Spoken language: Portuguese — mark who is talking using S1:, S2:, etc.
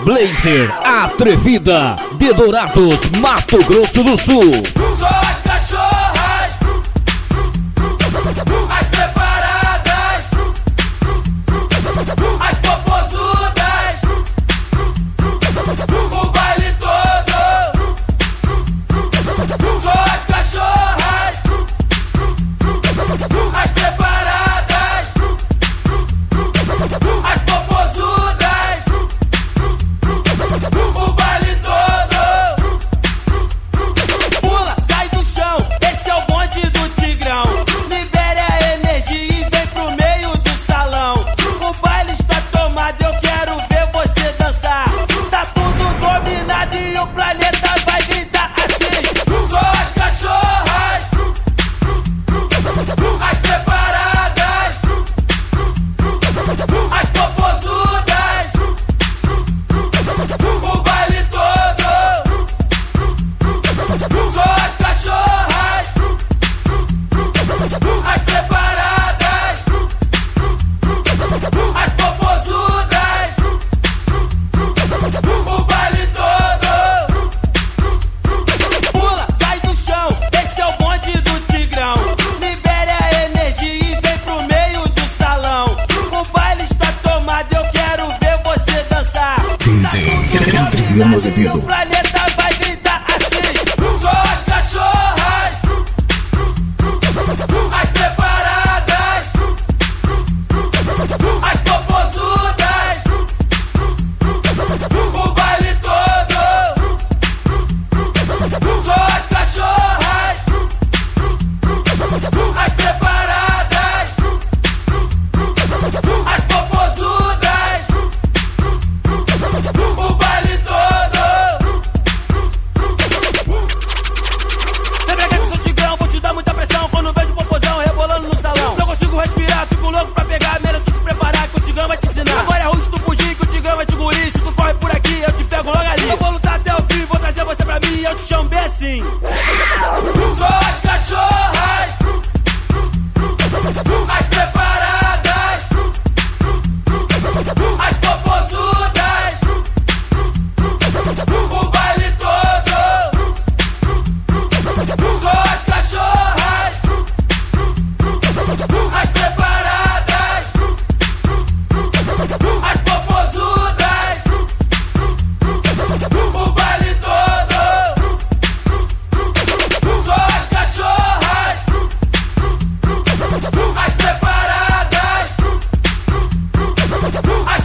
S1: Blazer Atrevida de Dourados, Mato Grosso do Sul.
S2: Só as cachorras, as preparadas, as popozudas, o baile todo. Só as cachorras, as preparadas, as popozudas, o baile todo. Pula, sai do chão, esse é o bonde do Tigrão. Libere a energia e vem pro meio do salão. O baile está tomado, eu quero ver você dançar. Tá tudo dominado e o planeta vai gritar assim. Só as cachorras, as preparadas, as popozudas, o baile todo. Só as cachorras, as preparadas, as popozudas, o baile todo. Pula, sai do chão, esse é o bonde do Tigrão. Libere a energia e vem pro meio do salão. O baile está tomado, eu quero ver você dançar.
S3: DJ Adriano Azevedo.
S2: O planeta vai gritar assim. Só as cachorras, as preparadas, as popozudas, o baile todo. Só as cachorras, as preparadas, as popozudas, o baile todo. Vem pra cá que eu sou Tigrão, vou te dar muita pressão. Quando vejo popozão rebolando no salão, não consigo respirar, fico louco pra pegar. Melhor tu se preparar que o Tigrão vai te ensinar. Agora é ruim se tu fugir que o Tigrão vai te engolir. Se tu corre por aqui, eu te pego logo ali. Eu vou lutar até o fim, vou trazer você pra mim e eu te chamo bem assim. Só as cachorras, as preparadas, as popozudas, o baile todo. Só as cachorras, as preparadas, as popozudas, o baile todo. Só as cachorras, as preparadas, as